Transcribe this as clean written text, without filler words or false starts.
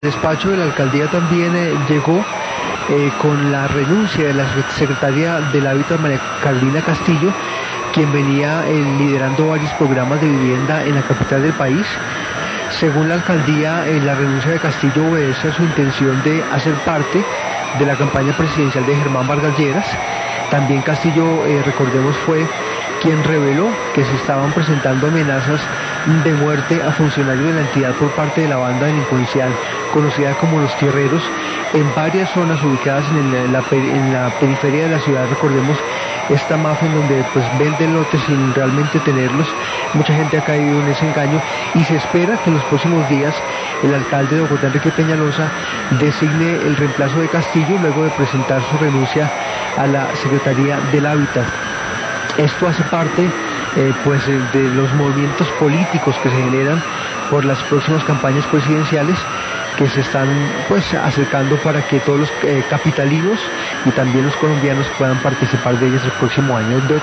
El despacho de la alcaldía también llegó con la renuncia de la secretaria del Hábitat, María Carolina Castillo, quien venía liderando varios programas de vivienda en la capital del país. Según la alcaldía, la renuncia de Castillo obedece a su intención de hacer parte de la campaña presidencial de Germán Vargas Lleras. También Castillo, recordemos, fue quien reveló que se estaban presentando amenazas de muerte a funcionarios de la entidad por parte de la banda delincuencial conocida como Los Tierreros en varias zonas ubicadas en la periferia de la ciudad. Recordemos esta mafia en donde pues venden lotes sin realmente tenerlos. Mucha gente ha caído en ese engaño y se espera que en los próximos días el alcalde de Bogotá, Enrique Peñalosa, designe el reemplazo de Castillo luego de presentar su renuncia a la Secretaría del Hábitat. Esto hace parte de los movimientos políticos que se generan por las próximas campañas presidenciales que se están acercando para que todos los capitalinos y también los colombianos puedan participar de ellas el próximo año.